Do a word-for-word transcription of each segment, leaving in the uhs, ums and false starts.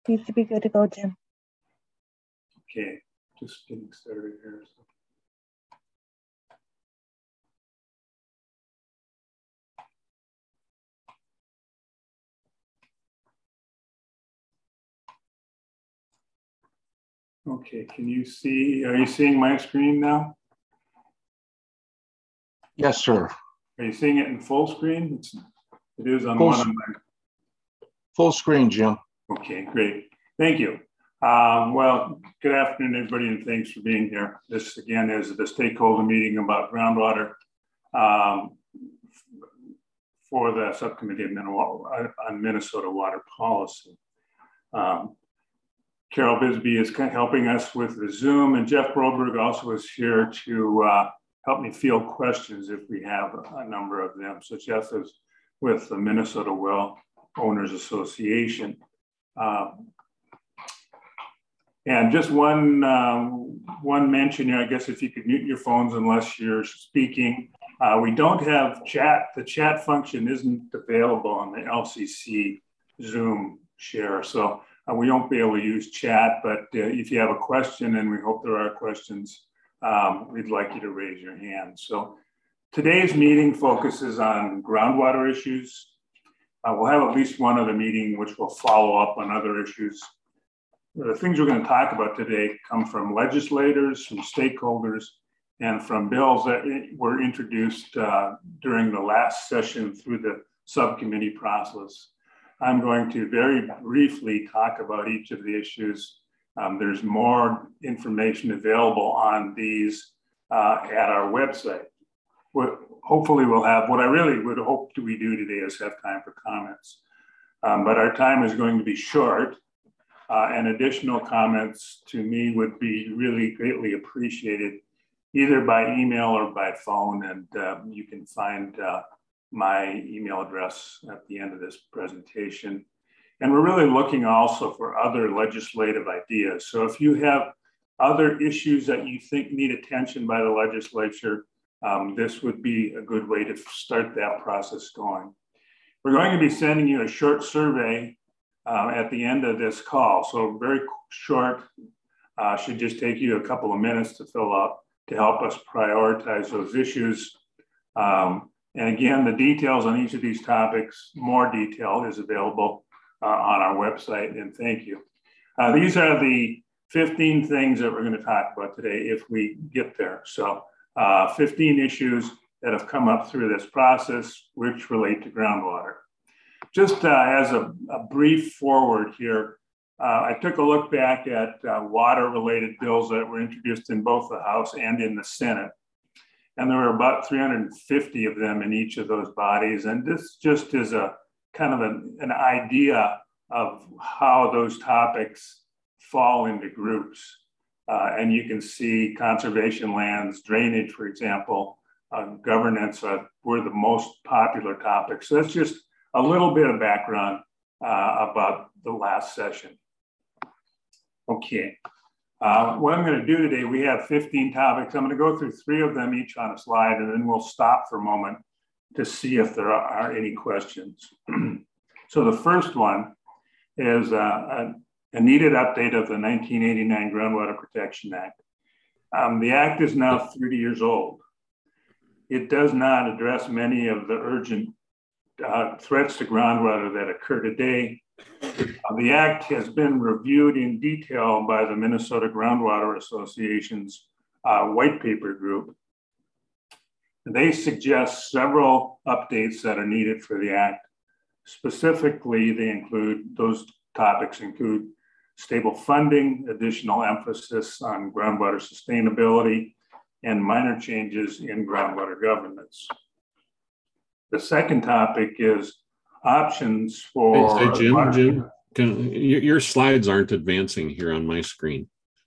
Seems to be good to go, Jim. Okay, just getting started here. So. Okay, can you see, are you seeing my screen now? Yes, sir. Are you seeing it in full screen? It's, it is on full, one of my... Full screen, Jim. Okay, great. Thank you. Um, well, good afternoon, everybody, and thanks for being here. This, again, is the stakeholder meeting about groundwater um, for the Subcommittee on Minnesota Water Policy. Um, Carol Bisbee is helping us with the Zoom, and Jeff Broberg also is here to uh, help me field questions if we have a number of them. So Jeff is with the Minnesota Well Owners Association. Um, and just one, um, one mention here, I guess if you could mute your phones unless you're speaking. Uh, we don't have chat. The chat function isn't available on the L C C Zoom share. So Uh, we won't be able to use chat, but uh, if you have a question, and we hope there are questions, um, we'd like you to raise your hand. So today's meeting focuses on groundwater issues. Uh, we'll have at least one other meeting which will follow up on other issues. The things we're going to talk about today come from legislators, from stakeholders, and from bills that were introduced uh, during the last session through the subcommittee process. I'm going to very briefly talk about each of the issues. Um, there's more information available on these uh, at our website. What, hopefully we'll have, what I really would hope to we do today is have time for comments. Um, but our time is going to be short, uh, and additional comments to me would be really greatly appreciated, either by email or by phone, and uh, you can find uh, my email address at the end of this presentation. And we're really looking also for other legislative ideas. So if you have other issues that you think need attention by the legislature, um, this would be a good way to start that process going. We're going to be sending you a short survey uh, at the end of this call. So very short, uh, should just take you a couple of minutes to fill up to help us prioritize those issues. Um, And again, the details on each of these topics, more detail is available uh, on our website, and thank you. Uh, these are the fifteen things that we're going to talk about today if we get there. So uh, fifteen issues that have come up through this process which relate to groundwater. Just uh, as a, a brief forward here, uh, I took a look back at uh, water-related bills that were introduced in both the House and in the Senate. And there were about three hundred fifty of them in each of those bodies. And this just is a kind of an, an idea of how those topics fall into groups. Uh, and you can see conservation lands, drainage, for example, uh, governance uh, were the most popular topics. So that's just a little bit of background uh, about the last session. Okay. Uh, what I'm going to do today, we have fifteen topics. I'm going to go through three of them each on a slide, and then we'll stop for a moment to see if there are any questions. So the first one is uh, a, a needed update of the nineteen eighty-nine Groundwater Protection Act. Um, the act is now thirty years old. It does not address many of the urgent uh, threats to groundwater that occur today. Uh, the act has been reviewed in detail by the Minnesota Groundwater Association's uh, white paper group. They suggest several updates that are needed for the act. Specifically, they include, those topics include stable funding, additional emphasis on groundwater sustainability, and minor changes in groundwater governance. The second topic is options for hey, hey Jim, Jim, can, your, your slides aren't advancing here on my screen.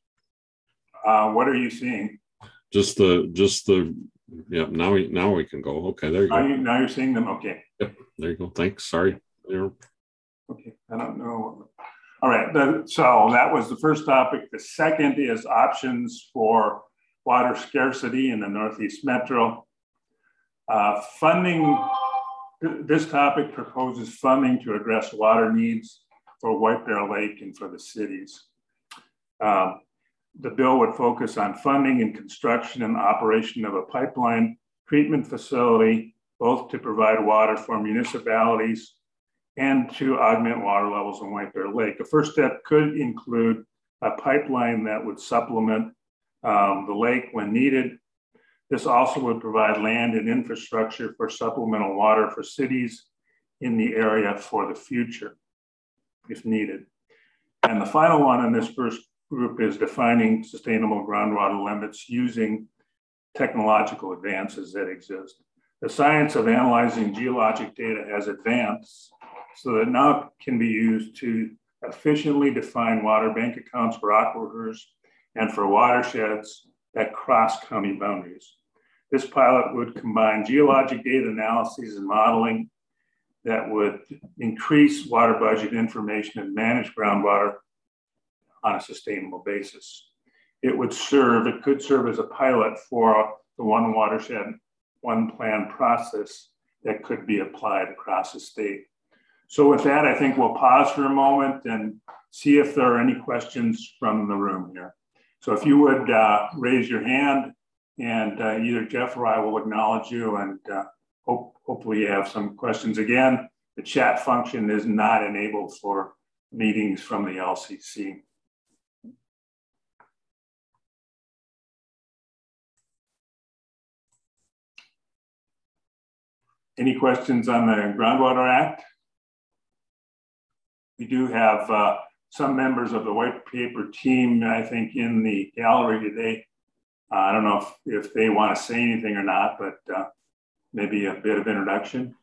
Uh, what are you seeing? Just the, just the, yeah. Now we, now we can go. Okay, there you now go. You, now you're seeing them. Okay. Yep. There you go. Thanks. Sorry. There. Okay. I don't know. All right. The, so that was the first topic. The second is options for water scarcity in the Northeast Metro. Uh, funding. This topic proposes funding to address water needs for White Bear Lake and for the cities. Um, the bill would focus on funding and construction and operation of a pipeline treatment facility, both to provide water for municipalities and to augment water levels in White Bear Lake. The first step could include a pipeline that would supplement um, the lake when needed. This also would provide land and infrastructure for supplemental water for cities in the area for the future, if needed. And the final one in this first group is defining sustainable groundwater limits using technological advances that exist. The science of analyzing geologic data has advanced so that now it can be used to efficiently define water bank accounts for aquifers and for watersheds that cross county boundaries. This pilot would combine geologic data analyses and modeling that would increase water budget information and manage groundwater on a sustainable basis. It would serve, it could serve as a pilot for the one watershed, one plan process that could be applied across the state. So with that, I think we'll pause for a moment and see if there are any questions from the room here. So if you would uh, raise your hand, and uh, either Jeff or I will acknowledge you, and uh, hope, hopefully you have some questions. Again, the chat function is not enabled for meetings from the L C C. Any questions on the Groundwater Act? We do have uh, some members of the white paper team, I think, in the gallery today. Uh, I don't know if, if they want to say anything or not, but uh, maybe a bit of introduction.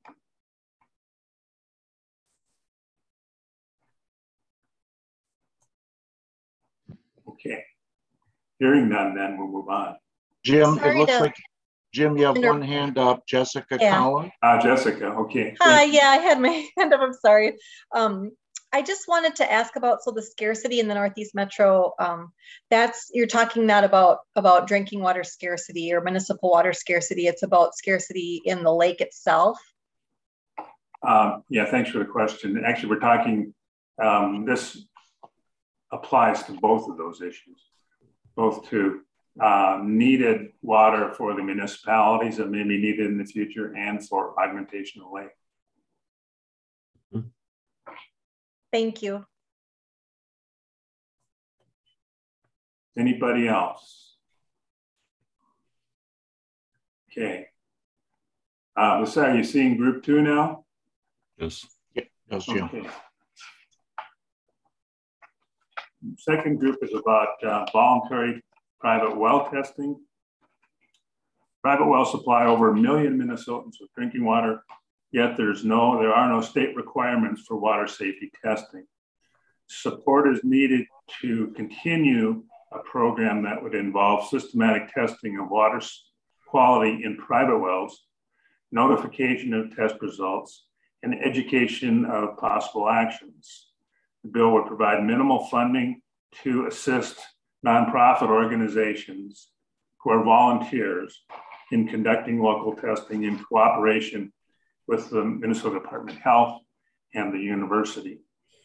Okay. Hearing none, then we'll move on. Jim, Sorry it looks to- like, Jim, you have one hand up. Jessica Yeah. Collin. Uh, Jessica, okay. Hi, yeah, I had my hand up. I'm sorry. Um, I just wanted to ask about, so the scarcity in the Northeast Metro, um, that's, you're talking not about, about drinking water scarcity or municipal water scarcity. It's about scarcity in the lake itself. Um, yeah, thanks for the question. Actually, we're talking, um, this applies to both of those issues, both to uh, needed water for the municipalities that may be needed in the future and for augmentation of the lake. Thank you. Anybody else? Okay. Uh, Lisa, are you seeing group two now? Yes. Yes, Jim. Okay. Second group is about uh, voluntary private well testing. Private wells supply over a million Minnesotans with drinking water, yet there's no, there are no state requirements for water safety testing. Support is needed to continue a program that would involve systematic testing of water quality in private wells, notification of test results, and education of possible actions. The bill would provide minimal funding to assist nonprofit organizations who are volunteers in conducting local testing in cooperation with the Minnesota Department of Health and the university.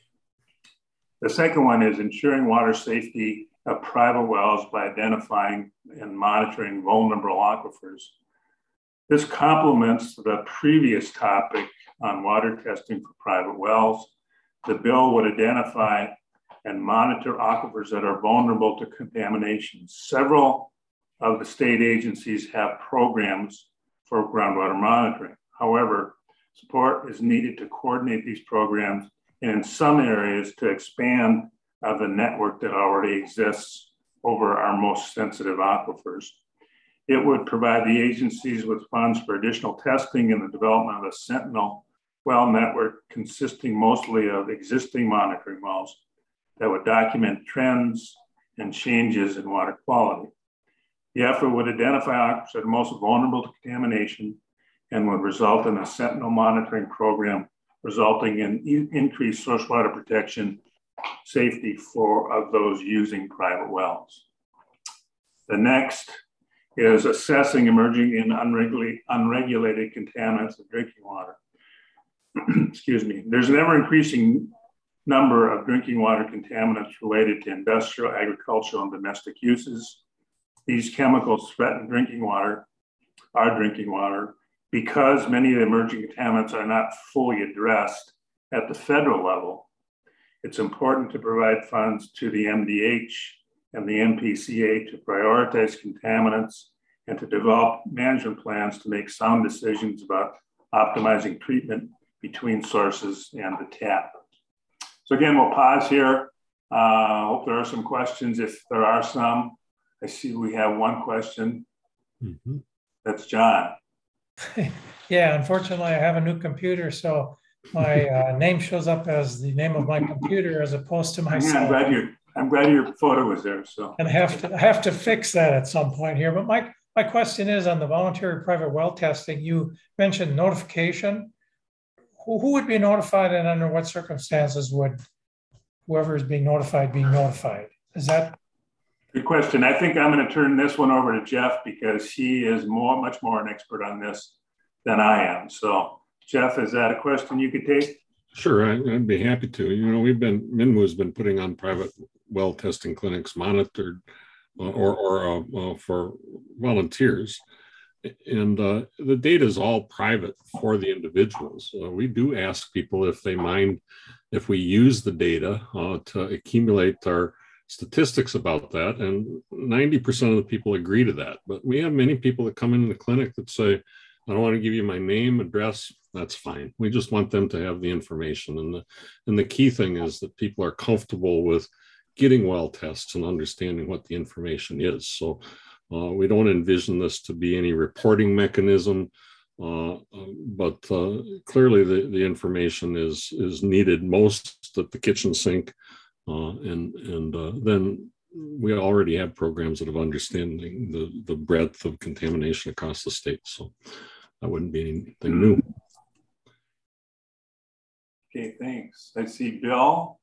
The second one is ensuring water safety of private wells by identifying and monitoring vulnerable aquifers. This complements the previous topic on water testing for private wells. The bill would identify and monitor aquifers that are vulnerable to contamination. Several of the state agencies have programs for groundwater monitoring. However, support is needed to coordinate these programs and in some areas to expand uh, the network that already exists over our most sensitive aquifers. It would provide the agencies with funds for additional testing and the development of a Sentinel well network consisting mostly of existing monitoring wells that would document trends and changes in water quality. The effort would identify aquifers that are most vulnerable to contamination and would result in a Sentinel monitoring program, resulting in e increased source water protection safety for of those using private wells. The next is assessing emerging and unregulated, unregulated contaminants of drinking water. Excuse me. There's an ever increasing number of drinking water contaminants related to industrial, agricultural, and domestic uses. These chemicals threaten drinking water, our drinking water, because many of the emerging contaminants are not fully addressed at the federal level. It's important to provide funds to the M D H and the N P C A to prioritize contaminants and to develop management plans to make sound decisions about optimizing treatment between sources and the tap. So again, we'll pause here. I uh, hope there are some questions. If there are some, I see we have one question. Mm-hmm. That's John. Yeah, unfortunately, I have a new computer, so my uh, name shows up as the name of my computer as opposed to myself. Yeah, I'm glad you. I'm glad your photo was there. So and I have to I have to fix that at some point here. But my my question is on the voluntary private well testing. You mentioned notification. Who, who would be notified, and under what circumstances would whoever is being notified be notified? Is that good question? I think I'm going to turn this one over to Jeff because he is more, much more an expert on this than I am. So, Jeff, is that a question you could take? Sure, I, I'd be happy to. You know, we've been M I N W A's been putting on private well testing clinics monitored uh, or, or uh, uh, for volunteers. And uh, the data is all private for the individuals. Uh, we do ask people if they mind if we use the data uh, to accumulate our statistics about that. And ninety percent of the people agree to that. But we have many people that come into the clinic that say, I don't want to give you my name, address, that's fine. We just want them to have the information. And the, and the key thing is that people are comfortable with getting well tests and understanding what the information is. So Uh, we don't envision this to be any reporting mechanism, uh, uh, but uh, clearly the, the information is is needed most at the kitchen sink, uh, and and uh, then we already have programs that have understanding the the breadth of contamination across the state, so that wouldn't be anything new. Okay, thanks. I see Bill.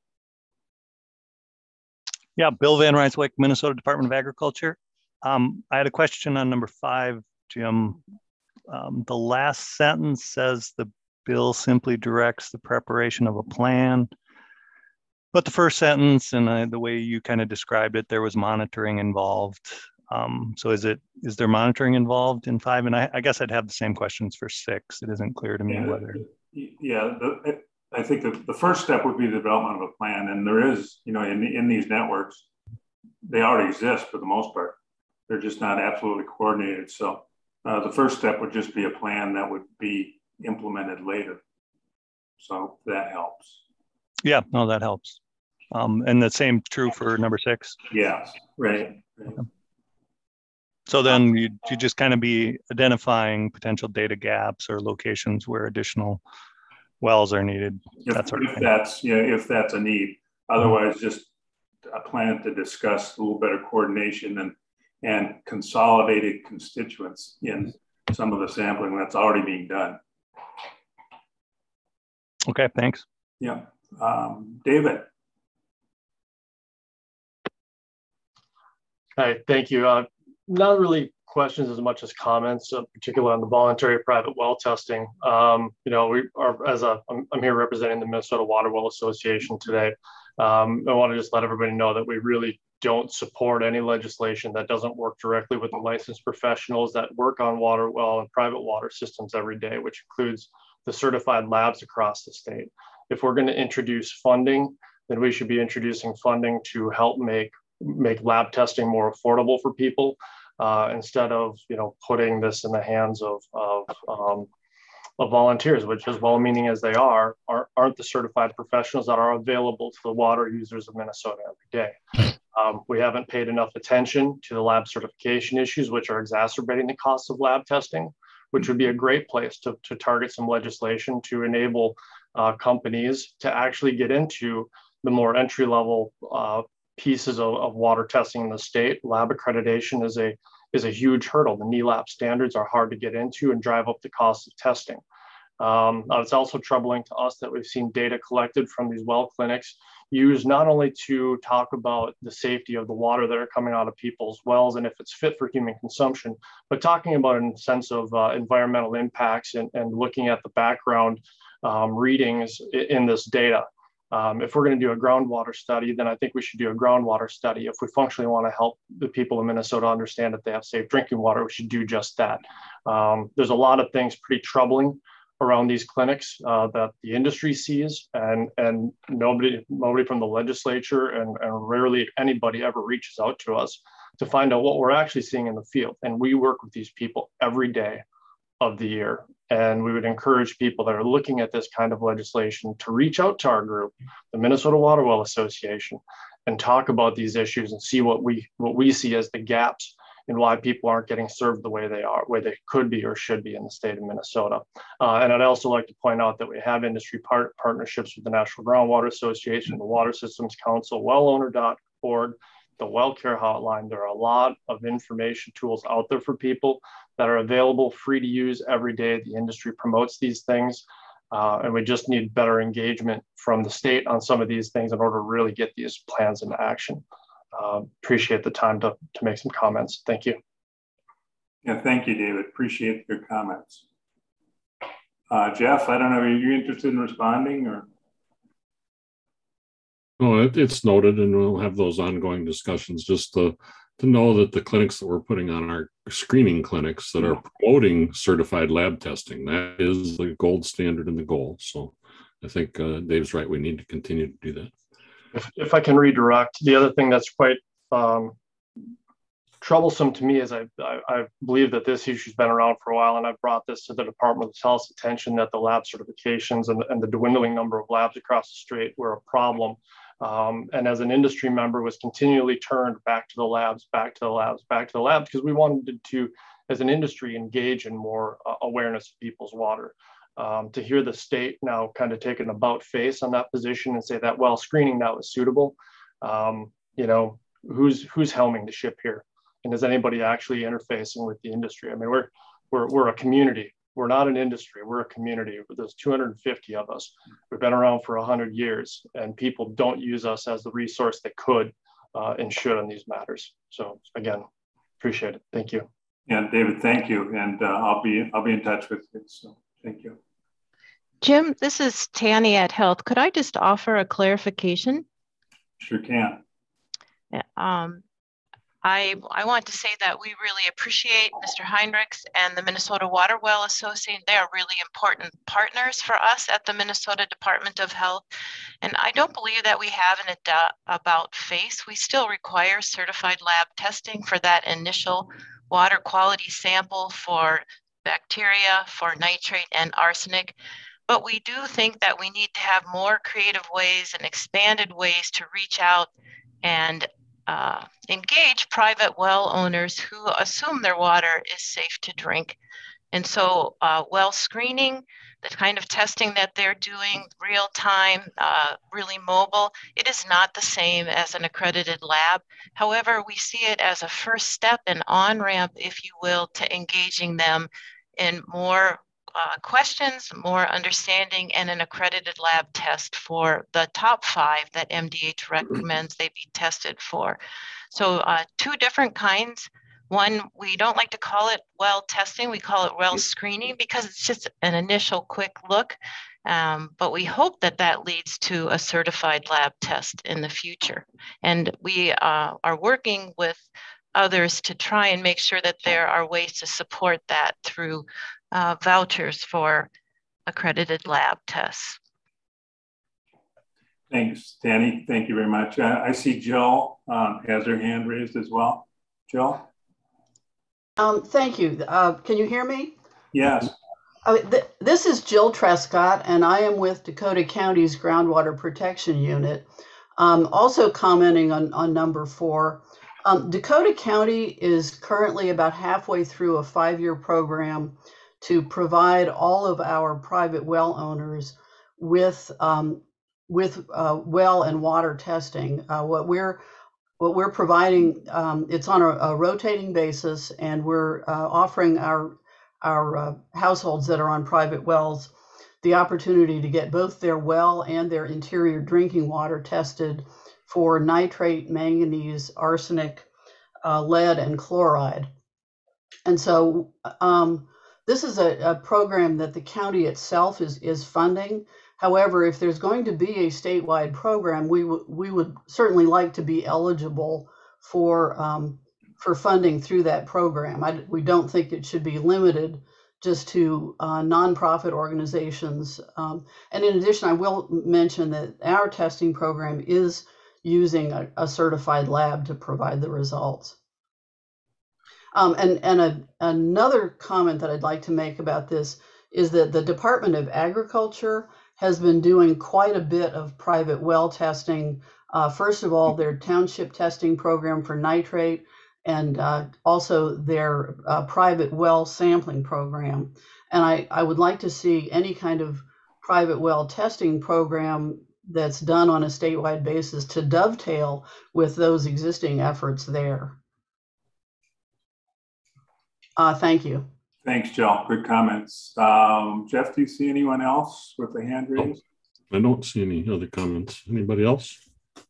Yeah, Bill Van Ryswyk, Minnesota Department of Agriculture. Um, I had a question on number five, Jim. Um, the last sentence says the bill simply directs the preparation of a plan. But the first sentence and uh, the way you kind of described it, there was monitoring involved. Um, so is it is there monitoring involved in five? And I, I guess I'd have the same questions for six. It isn't clear to me yeah, whether. Yeah, the, I think the, the first step would be the development of a plan. And there is, you know, in, in these networks, they already exist for the most part. They're just not absolutely coordinated. So uh, the first step would just be a plan that would be implemented later. So that helps. Yeah, no, that helps. Um, and the same true for number six? Yes, right. right. Okay. So then you you just kind of be identifying potential data gaps or locations where additional wells are needed. If, that sort of if thing. that's, yeah, if that's a need. Otherwise, mm-hmm. just a plan to discuss a little better coordination and and consolidated constituents in some of the sampling that's already being done. Okay, thanks. Yeah, um, David. Hi, thank you. Uh, not really questions as much as comments, uh, particularly on the voluntary private well testing. Um, you know, we are, as a, I'm, I'm here representing the Minnesota Water Well Association today. Um, I want to just let everybody know that we really don't support any legislation that doesn't work directly with the licensed professionals that work on water well and private water systems every day, which includes the certified labs across the state. If we're going to introduce funding, then we should be introducing funding to help make make lab testing more affordable for people, uh, instead of you know putting this in the hands of of, um, of volunteers, which, as well-meaning as they are, aren't, aren't the certified professionals that are available to the water users of Minnesota every day. Um, we haven't paid enough attention to the lab certification issues, which are exacerbating the cost of lab testing, which would be a great place to, to target some legislation to enable uh, companies to actually get into the more entry-level uh, pieces of, of water testing in the state. Lab accreditation is a is a huge hurdle. The N E L A P standards are hard to get into and drive up the cost of testing. Um, it's also troubling to us that we've seen data collected from these well clinics used not only to talk about the safety of the water that are coming out of people's wells and if it's fit for human consumption, but talking about it in the sense of uh, environmental impacts and, and looking at the background um, readings in this data. Um, if we're going to do a groundwater study, then I think we should do a groundwater study. If we functionally want to help the people in Minnesota understand that they have safe drinking water, we should do just that. Um, there's a lot of things pretty troubling around these clinics uh, that the industry sees, and and nobody nobody from the legislature and, and rarely anybody ever reaches out to us to find out what we're actually seeing in the field. And we work with these people every day of the year. And we would encourage people that are looking at this kind of legislation to reach out to our group, the Minnesota Water Well Association, and talk about these issues and see what we what we see as the gaps in why people aren't getting served the way they are, where they could be or should be in the state of Minnesota. Uh, and I'd also like to point out that we have industry part partnerships with the National Groundwater Association, the Water Systems Council, well owner dot org, the Well Care Hotline. There are a lot of information tools out there for people that are available, free to use every day. The industry promotes these things, uh, and we just need better engagement from the state on some of these things in order to really get these plans into action. Uh, appreciate the time to, to make some comments. Thank you. Yeah, thank you, David. Appreciate your comments. Uh, Jeff, I don't know, are you interested in responding or? No, it, it's noted, and we'll have those ongoing discussions just to, to know that the clinics that we're putting on are screening clinics that are promoting certified lab testing. That is the gold standard and the goal. So I think uh, Dave's right. We need to continue to do that. If, if I can redirect, the other thing that's quite um, troublesome to me is I, I, I believe that this issue's been around for a while, and I've brought this to the Department of Health's attention that the lab certifications and, and the dwindling number of labs across the state were a problem. Um, and as an industry member was continually turned back to the labs, back to the labs, back to the labs, because we wanted to, as an industry, engage in more uh, awareness of people's water. Um, to hear the state now kind of take an about face on that position and say that, well, screening now is suitable, um, you know, who's who's helming the ship here? And is anybody actually interfacing with the industry? I mean, we're we're we're a community. We're not an industry. We're a community. There's two hundred fifty of us. We've been around for one hundred years, and people don't use us as the resource they could uh, and should on these matters. So again, appreciate it. Thank you. Yeah, David, thank you. And uh, I'll be I'll be in touch with you. So thank you. Jim, this is Tanny at Health. Could I just offer a clarification? Sure can. Um, I, I want to say that we really appreciate Mister Heinrichs and the Minnesota Water Well Association. They are really important partners for us at the Minnesota Department of Health. And I don't believe that we have an ad- about face. We still require certified lab testing for that initial water quality sample for bacteria, for nitrate and arsenic. But we do think that we need to have more creative ways and expanded ways to reach out and uh, engage private well owners who assume their water is safe to drink. And so uh, well screening, the kind of testing that they're doing, real time, uh, really mobile, it is not the same as an accredited lab. However, we see it as a first step, an on-ramp, if you will, to engaging them in more Uh, questions, more understanding, and an accredited lab test for the top five that M D H recommends they be tested for. So uh, two different kinds. One, we don't like to call it well testing, we call it well screening because it's just an initial quick look. Um, but we hope that that leads to a certified lab test in the future. And we uh, are working with others to try and make sure that there are ways to support that through uh, vouchers for accredited lab tests. Thanks, Danny. Thank you very much. Uh, I see Jill um, has her hand raised as well. Jill? Um, thank you. Uh, can you hear me? Yes. Uh, th this is Jill Trescott, and I am with Dakota County's Groundwater Protection Unit. Um, also commenting on, on number four, um, Dakota County is currently about halfway through a five-year program to provide all of our private well owners with um, with uh, well and water testing. Uh, what we're what we're providing, um, it's on a, a rotating basis, and we're uh, offering our our uh, households that are on private wells the opportunity to get both their well and their interior drinking water tested for nitrate, manganese, arsenic, uh, lead, and chloride. And so um, this is a, a program that the county itself is, is funding. However, if there's going to be a statewide program, we would we would certainly like to be eligible for um, for funding through that program. I, we don't think it should be limited just to uh, nonprofit organizations. Um, and in addition, I will mention that our testing program is using a, a certified lab to provide the results. Um, and and a, another comment that I'd like to make about this is that the Department of Agriculture has been doing quite a bit of private well testing. Uh, first of all, their township testing program for nitrate, and uh, also their uh, private well sampling program. And I, I would like to see any kind of private well testing program that's done on a statewide basis to dovetail with those existing efforts there. Uh, thank you. Thanks, Jill. Good comments. Um, Jeff, do you see anyone else with a hand raised? I don't see any other comments. Anybody else?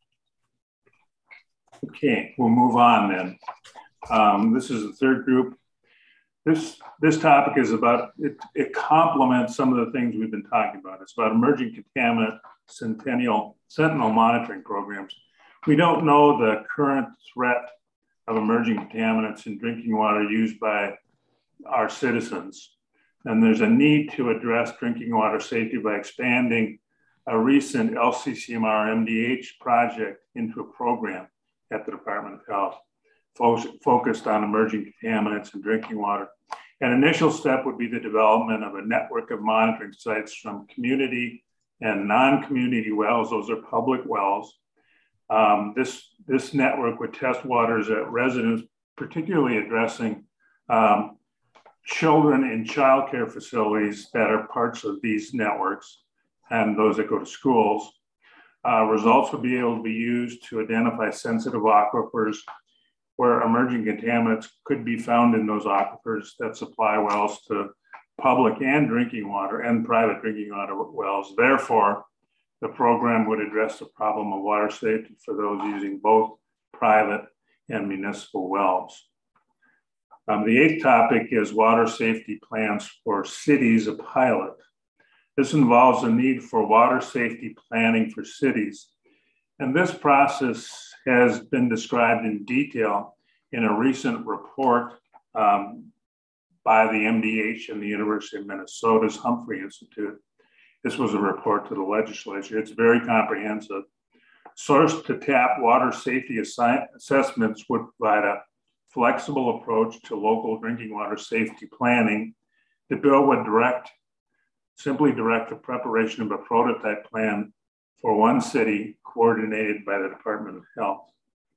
Okay, we'll move on then. Um, this is the third group. This, this topic is about, it, it complements some of the things we've been talking about. It's about emerging contaminant centennial, sentinel monitoring programs. We don't know the current threat of emerging contaminants in drinking water used by our citizens. And there's a need to address drinking water safety by expanding a recent L C C M R M D H project into a program at the Department of Health fo focused on emerging contaminants in drinking water. An initial step would be the development of a network of monitoring sites from community and non-community wells. Those are public wells. Um, this, this network would test waters at residents, particularly addressing um, children in childcare facilities that are parts of these networks and those that go to schools. Uh, results would be able to be used to identify sensitive aquifers where emerging contaminants could be found in those aquifers that supply wells to public and drinking water and private drinking water wells. Therefore, the program would address the problem of water safety for those using both private and municipal wells. Um, the eighth topic is water safety plans for cities, a pilot. This involves a need for water safety planning for cities. And this process has been described in detail in a recent report um, by the M D H and the University of Minnesota's Humphrey Institute. This was a report to the legislature. It's very comprehensive. Source to tap water safety assessments would provide a flexible approach to local drinking water safety planning. The bill would direct, simply direct the preparation of a prototype plan for one city coordinated by the Department of Health.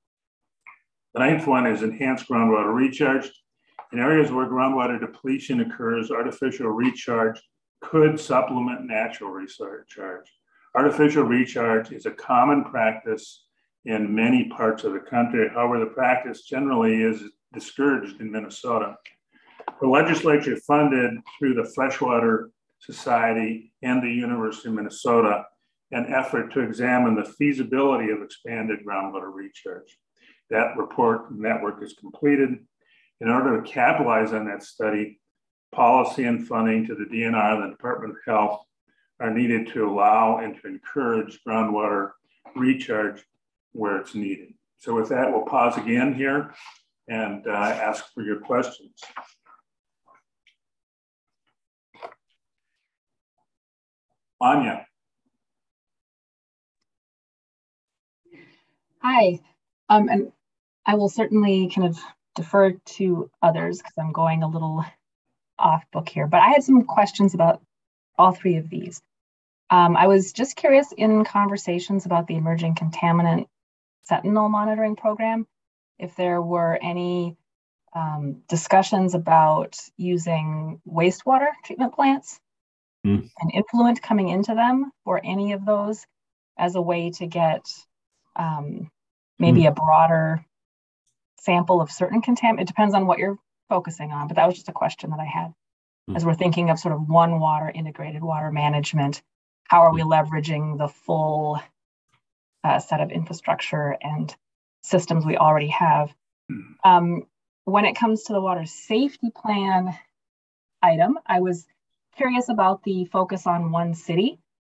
The ninth one is enhanced groundwater recharge. In areas where groundwater depletion occurs, artificial recharge could supplement natural recharge. Artificial recharge is a common practice in many parts of the country. However, the practice generally is discouraged in Minnesota. The legislature funded through the Freshwater Society and the University of Minnesota an effort to examine the feasibility of expanded groundwater recharge. That report network is completed. In order to capitalize on that study, policy and funding to the D N R and the Department of Health are needed to allow and to encourage groundwater recharge where it's needed. So with that, we'll pause again here and uh, ask for your questions. Anya. Hi, um, and I will certainly kind of defer to others because I'm going a little off book here, but I had some questions about all three of these. Um, I was just curious in conversations about the emerging contaminant sentinel monitoring program, if there were any um, discussions about using wastewater treatment plants mm. and influent coming into them for any of those as a way to get um, maybe mm. a broader sample of certain contaminants. It depends on what you're focusing on, but that was just a question that I had. Mm. As we're thinking of sort of one water, integrated water management, how are we leveraging the full uh, set of infrastructure and systems we already have? Mm. Um, when it comes to the water safety plan item, I was curious about the focus on one city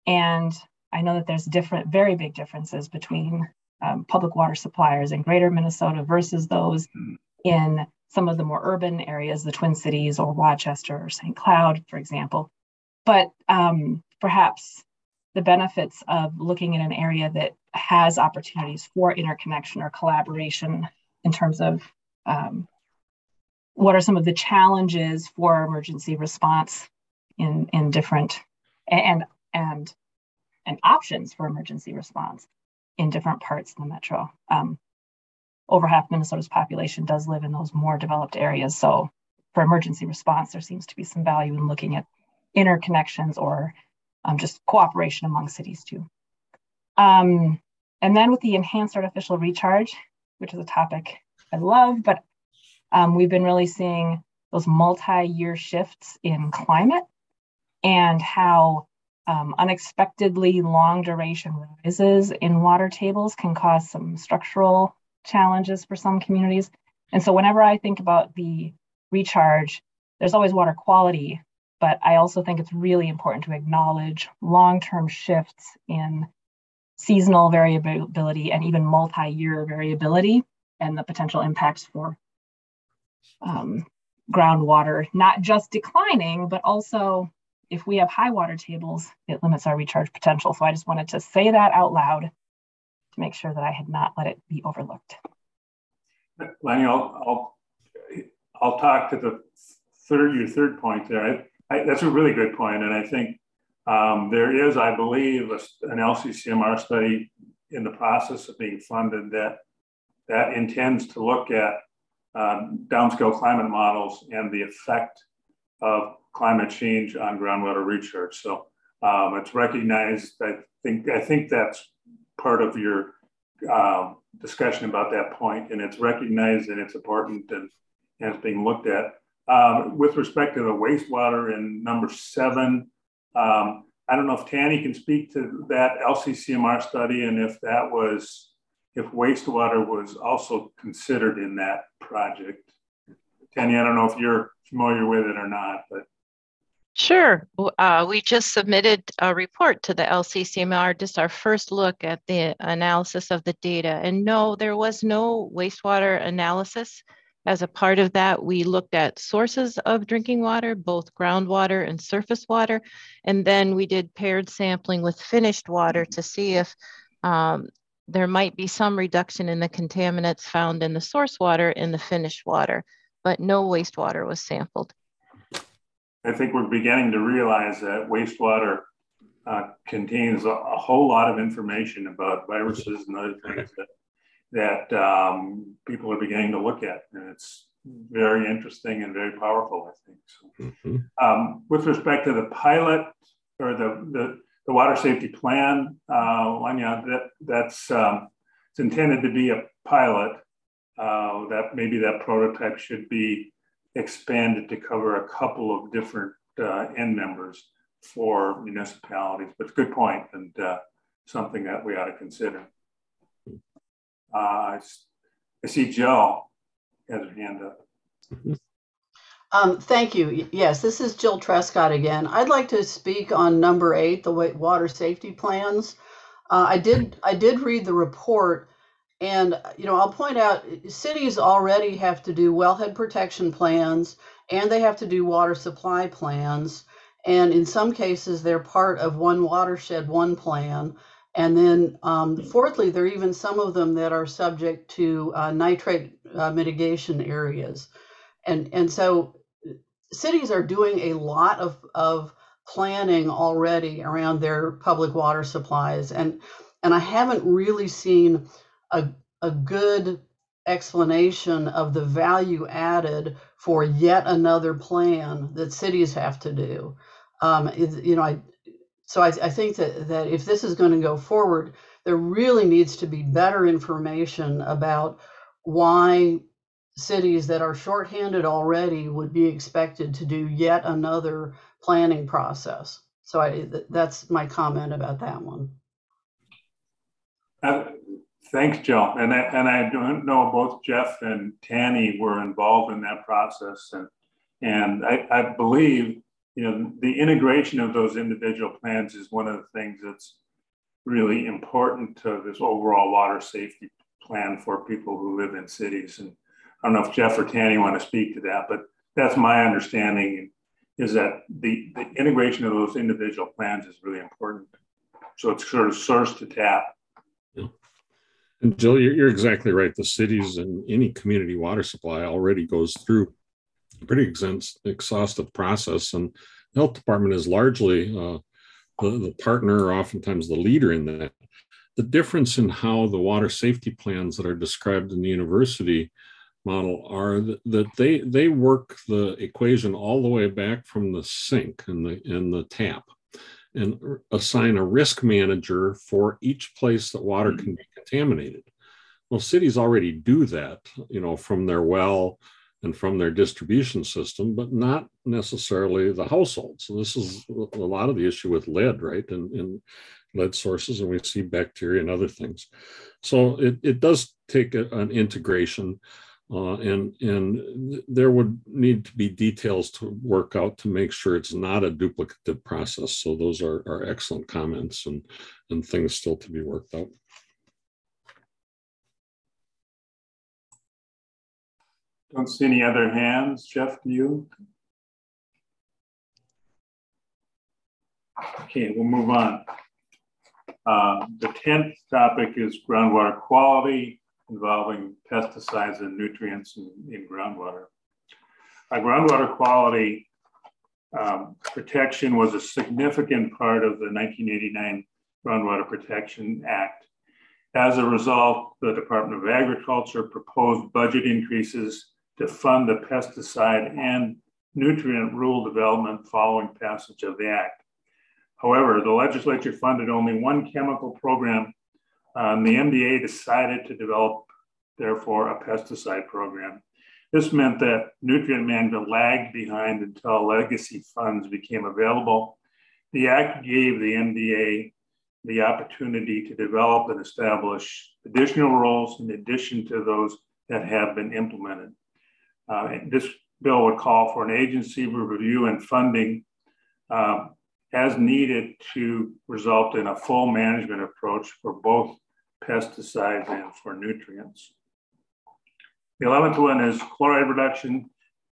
And I know that there's different, very big differences between um, public water suppliers in greater Minnesota versus those in some of the more urban areas, the Twin Cities or Rochester or Saint Cloud, for example. But um, perhaps the benefits of looking at an area that has opportunities for interconnection or collaboration in terms of um, what are some of the challenges for emergency response in, in different and, and, and options for emergency response in different parts of the metro. Um, over half Minnesota's population does live in those more developed areas. So for emergency response, there seems to be some value in looking at interconnections or um, just cooperation among cities too. Um, and then with the enhanced artificial recharge, which is a topic I love, but um, we've been really seeing those multi-year shifts in climate and how um, unexpectedly long duration rises in water tables can cause some structural challenges for some communities. And so whenever I think about the recharge, there's always water quality, but I also think it's really important to acknowledge long-term shifts in seasonal variability and even multi-year variability and the potential impacts for um, groundwater, not just declining, but also if we have high water tables, it limits our recharge potential. So I just wanted to say that out loud to make sure that I had not let it be overlooked. Lenny, I'll, I'll, I'll talk to the third, your third point there. I, I, that's a really good point. And I think um, there is, I believe, a, an L C C M R study in the process of being funded that, that intends to look at um, downscale climate models and the effect of climate change on groundwater recharge. So um, it's recognized. I think I think that's part of your um, discussion about that point, and it's recognized and it's important and, and it's being looked at. Um, with respect to the wastewater in number seven, um, I don't know if Tanny can speak to that L C C M R study and if that was, if wastewater was also considered in that project. Tanny, I don't know if you're familiar with it or not, but. Sure. Uh, we just submitted a report to the L C C M R, just our first look at the analysis of the data. And no, there was no wastewater analysis. As a part of that, we looked at sources of drinking water, both groundwater and surface water. And then we did paired sampling with finished water to see if um, there might be some reduction in the contaminants found in the source water in the finished water, but no wastewater was sampled. I think we're beginning to realize that wastewater uh, contains a, a whole lot of information about viruses and other things that, that um, people are beginning to look at. And it's very interesting and very powerful, I think. So, mm-hmm. um, with respect to the pilot or the, the, the water safety plan, uh, Lenya, that, that's um, it's intended to be a pilot. Uh, that maybe that prototype should be expanded to cover a couple of different uh, end members for municipalities. But it's a good point and uh, something that we ought to consider. Uh, I, I see Jill has her hand up. Um, thank you. Yes, this is Jill Trescott again. I'd like to speak on number eight, the water safety plans. Uh, I did I did read the report. And, you know, I'll point out cities already have to do wellhead protection plans and they have to do water supply plans. And in some cases, they're part of one watershed, one plan. And then um, fourthly, there are even some of them that are subject to uh, nitrate uh, mitigation areas. And, and so cities are doing a lot of, of planning already around their public water supplies. And, and I haven't really seen A, a good explanation of the value added for yet another plan that cities have to do. Um, it, you know, I, so I, I think that, that if this is going to go forward, there really needs to be better information about why cities that are shorthanded already would be expected to do yet another planning process. So I, that's my comment about that one. Uh, Thanks, Jill. And I, and I don't know both Jeff and Tanny were involved in that process. And, and I, I believe you know, the integration of those individual plans is one of the things that's really important to this overall water safety plan for people who live in cities. And I don't know if Jeff or Tanny want to speak to that, but that's my understanding, is that the, the integration of those individual plans is really important. So it's sort of source to tap. Yeah. And Jill, you're, you're exactly right. The cities and any community water supply already goes through a pretty exhaustive process, and the health department is largely uh, the, the partner, or oftentimes the leader in that. The difference in how the water safety plans that are described in the university model are that they they work the equation all the way back from the sink and the and the tap, and assign a risk manager for each place that water can be contaminated. Well, cities already do that, you know, from their well and from their distribution system, but not necessarily the household. So this is a lot of the issue with lead, right? And, and lead sources, and we see bacteria and other things. So it, it does take a, an integration, uh, and, and there would need to be details to work out to make sure it's not a duplicative process. So those are, are excellent comments, and, and things still to be worked out. Don't see any other hands. Jeff, do you? Okay, we'll move on. Uh, the tenth topic is groundwater quality involving pesticides and nutrients in, in groundwater. Uh, groundwater quality um, protection was a significant part of the nineteen eighty-nine Groundwater Protection Act. As a result, the Department of Agriculture proposed budget increases to fund the pesticide and nutrient rule development following passage of the act. However, the legislature funded only one chemical program. Um, the M D A decided to develop, therefore, a pesticide program. This meant that nutrient management lagged behind until legacy funds became available. The act gave the M D A the opportunity to develop and establish additional roles in addition to those that have been implemented. Uh, this bill would call for an agency review and funding uh, as needed to result in a full management approach for both pesticides and for nutrients. The eleventh one is chloride reduction.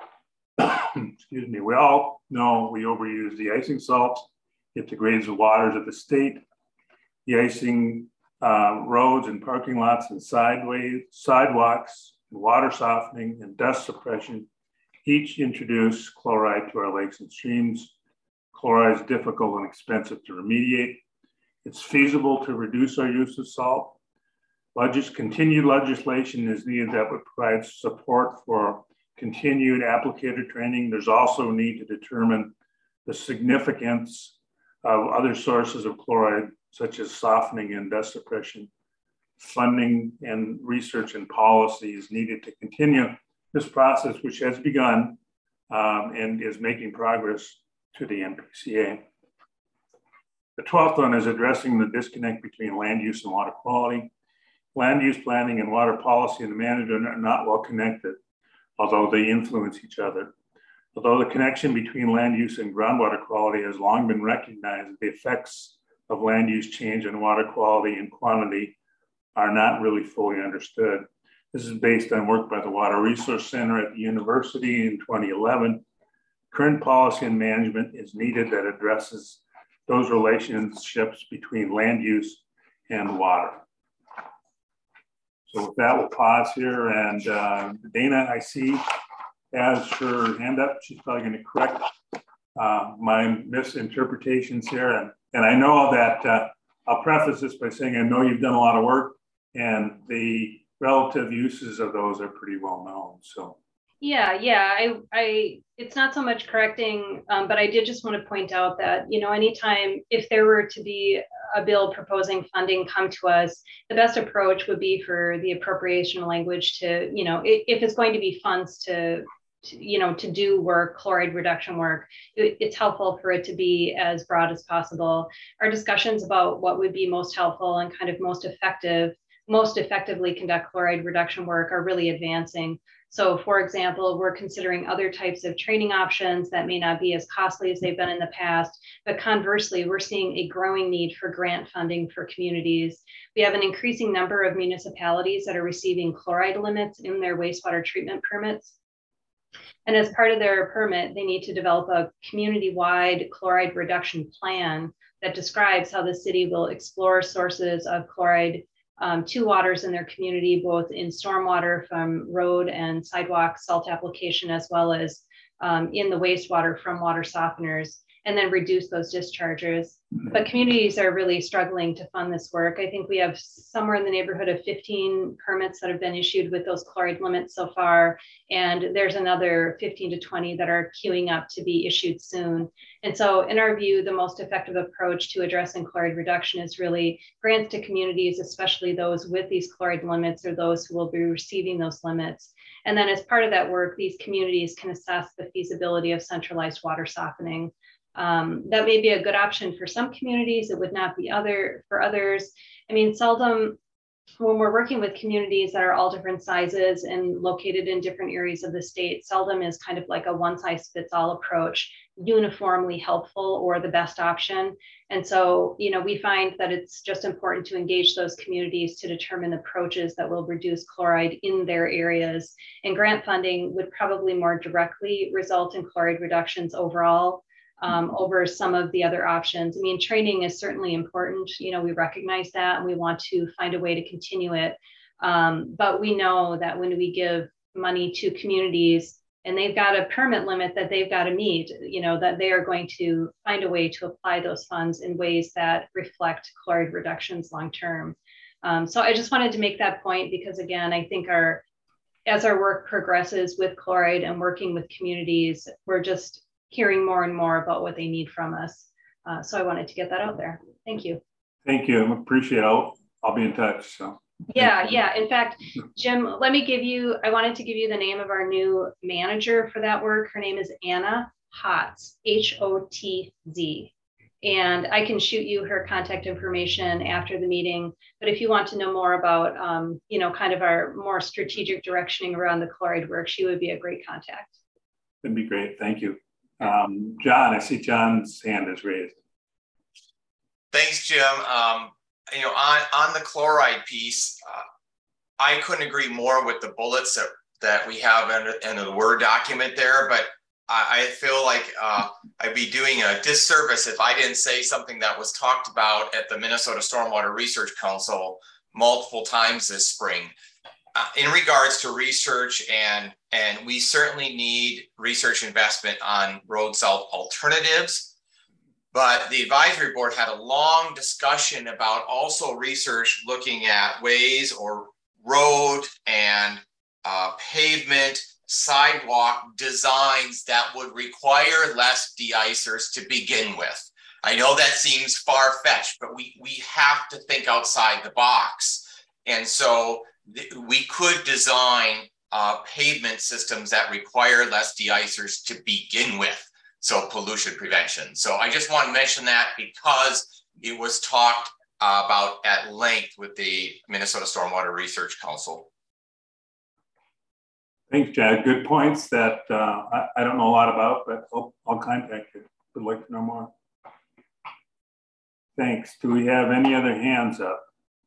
Excuse me. We all know we overuse de-icing salts. It degrades the waters of the state. De-icing uh, roads and parking lots and sideways, sidewalks, water softening and dust suppression each introduce chloride to our lakes and streams. Chloride is difficult and expensive to remediate. It's feasible to reduce our use of salt. Legis- continued legislation is needed that would provide support for continued applicator training. There's also a need to determine the significance of other sources of chloride, such as softening and dust suppression. Funding and research and policy is needed to continue this process, which has begun um, and is making progress to the M P C A. The twelfth one is addressing the disconnect between land use and water quality. Land use planning and water policy and the management are not well connected, although they influence each other. Although the connection between land use and groundwater quality has long been recognized, the effects of land use change on water quality and quantity are not really fully understood. This is based on work by the Water Resource Center at the university in twenty eleven. Current policy and management is needed that addresses those relationships between land use and water. So with that, we'll pause here, and uh, Dana, I see, has her hand up. She's probably going to correct uh, my misinterpretations here. And, and I know that uh, I'll preface this by saying I know you've done a lot of work, and the relative uses of those are pretty well known. So yeah, yeah, I, I, it's not so much correcting, um, but I did just want to point out that, you know, anytime if there were to be a bill proposing funding come to us, the best approach would be for the appropriation language to, you know, if, if it's going to be funds to, to, you know, to do work, chloride reduction work, it, it's helpful for it to be as broad as possible. Our discussions about what would be most helpful and kind of most effective most effectively conduct chloride reduction work are really advancing. So for example, we're considering other types of training options that may not be as costly as they've been in the past, but conversely, we're seeing a growing need for grant funding for communities. We have an increasing number of municipalities that are receiving chloride limits in their wastewater treatment permits. And as part of their permit, they need to develop a community-wide chloride reduction plan that describes how the city will explore sources of chloride Um, to waters in their community, both in stormwater from road and sidewalk salt application, as well as um, in the wastewater from water softeners, and then reduce those discharges. But communities are really struggling to fund this work. I think we have somewhere in the neighborhood of fifteen permits that have been issued with those chloride limits so far. And there's another fifteen to twenty that are queuing up to be issued soon. And so in our view, the most effective approach to addressing chloride reduction is really grants to communities, especially those with these chloride limits or those who will be receiving those limits. And then as part of that work, these communities can assess the feasibility of centralized water softening. Um, that may be a good option for some communities. It would not be other for others. I mean, seldom when we're working with communities that are all different sizes and located in different areas of the state, seldom is kind of like a one size fits all approach uniformly helpful or the best option. And so, you know, we find that it's just important to engage those communities to determine approaches that will reduce chloride in their areas. And grant funding would probably more directly result in chloride reductions overall. Um, over some of the other options. I mean, training is certainly important. You know, we recognize that and we want to find a way to continue it. Um, but we know that when we give money to communities and they've got a permit limit that they've got to meet, you know, that they are going to find a way to apply those funds in ways that reflect chloride reductions long-term. Um, so I just wanted to make that point because again, I think our, as our work progresses with chloride and working with communities, we're just hearing more and more about what they need from us. Uh, so I wanted to get that out there. Thank you. Thank you. I appreciate it. I'll, I'll be in touch. So. Yeah, yeah. In fact, Jim, let me give you, I wanted to give you the name of our new manager for that work. Her name is Anna Hotz, H O T Z. And I can shoot you her contact information after the meeting. But if you want to know more about, um, you know, kind of our more strategic directioning around the chloride work, she would be a great contact. That'd be great. Thank you. Um, John, I see John's hand is raised. Thanks, Jim. Um, you know, on, on the chloride piece, uh, I couldn't agree more with the bullets that, that we have in, in the Word document there, but I, I feel like uh, I'd be doing a disservice if I didn't say something that was talked about at the Minnesota Stormwater Research Council multiple times this spring. Uh, in regards to research, and and we certainly need research investment on road salt alternatives, but the advisory board had a long discussion about also research looking at ways or road and uh, pavement sidewalk designs that would require less de-icers to begin with. I know that seems far-fetched, but we we have to think outside the box, and so we could design uh, pavement systems that require less de-icers to begin with, so pollution prevention. So I just want to mention that because it was talked uh, about at length with the Minnesota Stormwater Research Council. Thanks, Chad. Good points that uh, I, I don't know a lot about, but I'll, I'll contact you. Would like to know more. Thanks. Do we have any other hands up?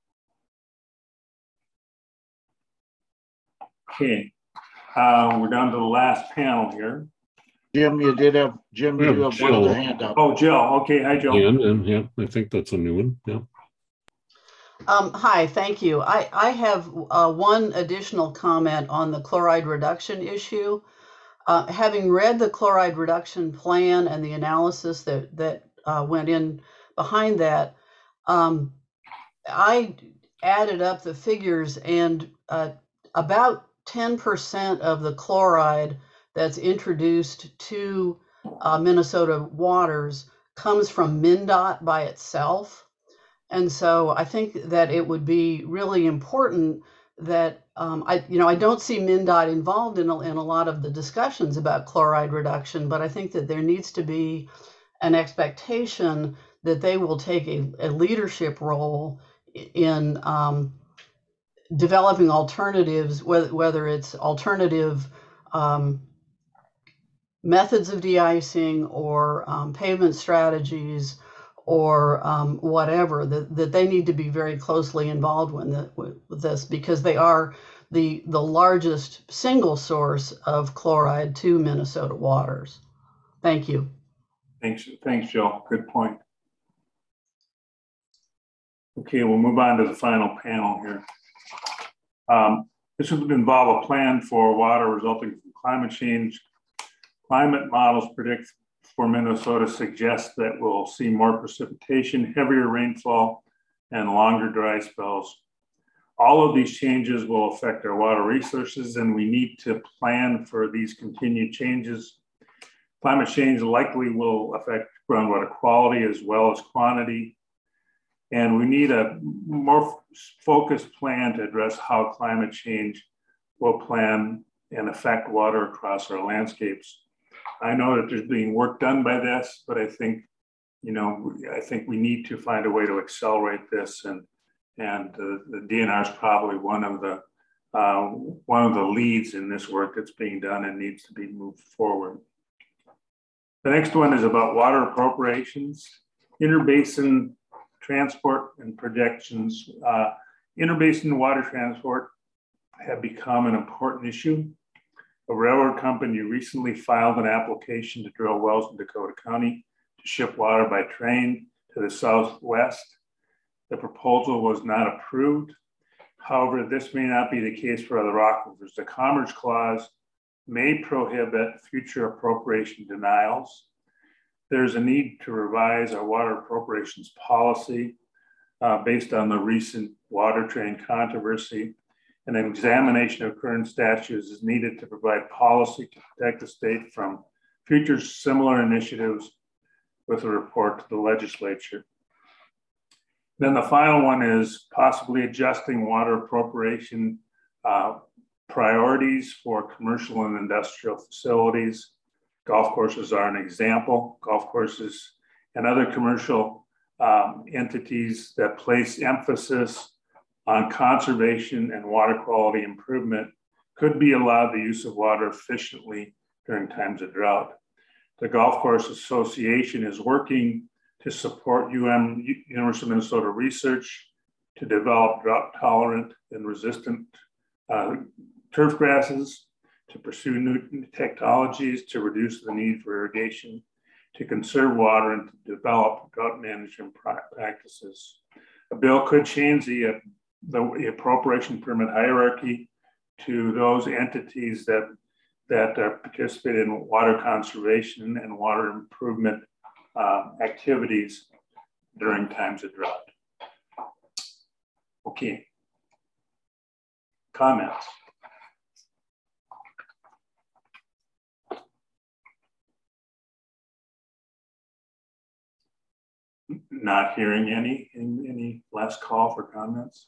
Okay, uh, we're down to the last panel here. Jim, you did have, Jim, you have one other hand up. Oh, Jill. Okay, hi, Jill. And, and yeah, I think that's a new one. Yeah. Um, hi, thank you. I, I have uh, one additional comment on the chloride reduction issue. Uh, having read the chloride reduction plan and the analysis that, that uh, went in behind that, um, I added up the figures, and uh, about ten percent of the chloride that's introduced to uh, Minnesota waters comes from MnDOT by itself. And so I think that it would be really important that, um, I, you know, I don't see MnDOT involved in a, in a lot of the discussions about chloride reduction, but I think that there needs to be an expectation that they will take a, a leadership role in, um, developing alternatives, whether, whether it's alternative um, methods of de-icing or um, pavement strategies or um, whatever, that, that they need to be very closely involved with, the, with this, because they are the, the largest single source of chloride to Minnesota waters. Thank you. Thanks, thanks, Jill. Good point. Okay, we'll move on to the final panel here. Um, this would involve a plan for water resulting from climate change. Climate models predict for Minnesota suggest that we'll see more precipitation, heavier rainfall, and longer dry spells. All of these changes will affect our water resources, and we need to plan for these continued changes. Climate change likely will affect groundwater quality as well as quantity. And we need a more focused plan to address how climate change will plan and affect water across our landscapes. I know that there's being work done by this, but I think, you know, I think we need to find a way to accelerate this, and and uh, the D N R is probably one of the uh, one of the leads in this work that's being done and needs to be moved forward. The next one is about water appropriations, interbasin transport and projections. Uh, interbasin water transport have become an important issue. A railroad company recently filed an application to drill wells in Dakota County to ship water by train to the southwest. The proposal was not approved. However, this may not be the case for other aquifers. The Commerce Clause may prohibit future appropriation denials. There's a need to revise our water appropriations policy uh, based on the recent water train controversy. An examination of current statutes is needed to provide policy to protect the state from future similar initiatives with a report to the legislature. Then the final one is possibly adjusting water appropriation uh, priorities for commercial and industrial facilities. Golf courses are an example. Golf courses and other commercial um, entities that place emphasis on conservation and water quality improvement could be allowed the use of water efficiently during times of drought. The Golf Course Association is working to support U M, University of Minnesota research to develop drought tolerant and resistant uh, turf grasses, to pursue new technologies to reduce the need for irrigation, to conserve water, and to develop drought management practices. A bill could change the, uh, the appropriation permit hierarchy to those entities that, that uh, participate in water conservation and water improvement uh, activities during times of drought. Okay. Comments? Not hearing any. In any last call for comments?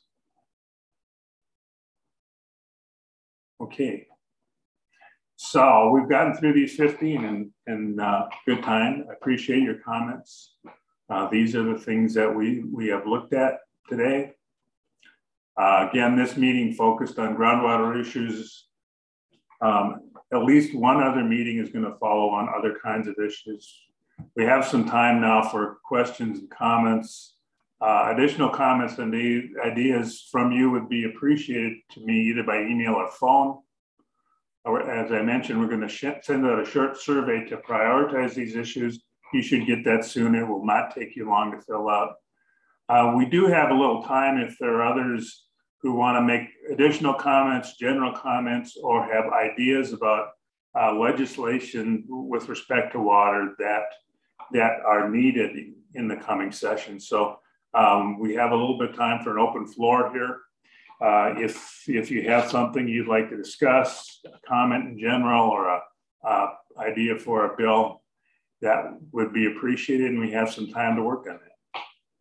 Okay. So we've gotten through these fifteen in, in uh, good time. I appreciate your comments. Uh, these are the things that we, we have looked at today. Uh, again, this meeting focused on groundwater issues. Um, at least one other meeting is going to follow on other kinds of issues. We have some time now for questions and comments. Uh, additional comments and ideas from you would be appreciated to me either by email or phone. Or as I mentioned, we're going to send out a short survey to prioritize these issues. You should get that soon. It will not take you long to fill out. Uh, we do have a little time if there are others who want to make additional comments, general comments, or have ideas about uh, legislation with respect to water that, that are needed in the coming session. So um, we have a little bit of time for an open floor here. Uh, if, if you have something you'd like to discuss, a comment in general, or a, a idea for a bill, that would be appreciated, and we have some time to work on it.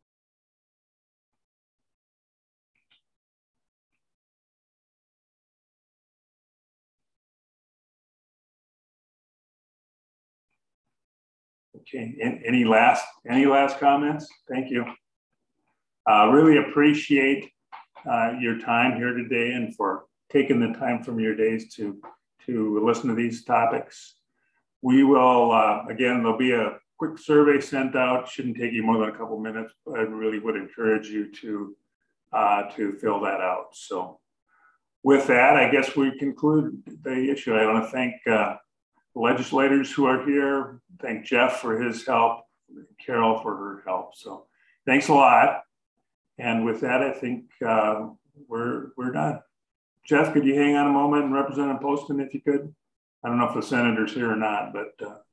Okay, any last, any last comments? Thank you. Uh, really appreciate uh, your time here today and for taking the time from your days to, to listen to these topics. We will, uh, again, there'll be a quick survey sent out. Shouldn't take you more than a couple minutes, but I really would encourage you to, uh, to fill that out. So with that, I guess we conclude the issue. I want to thank uh, the legislators who are here. Thank Jeff for his help, Carol for her help. So thanks a lot. And with that, I think uh, we're, we're done. Jeff, could you hang on a moment and Representative Poston if you could? I don't know if the senator's here or not, but uh,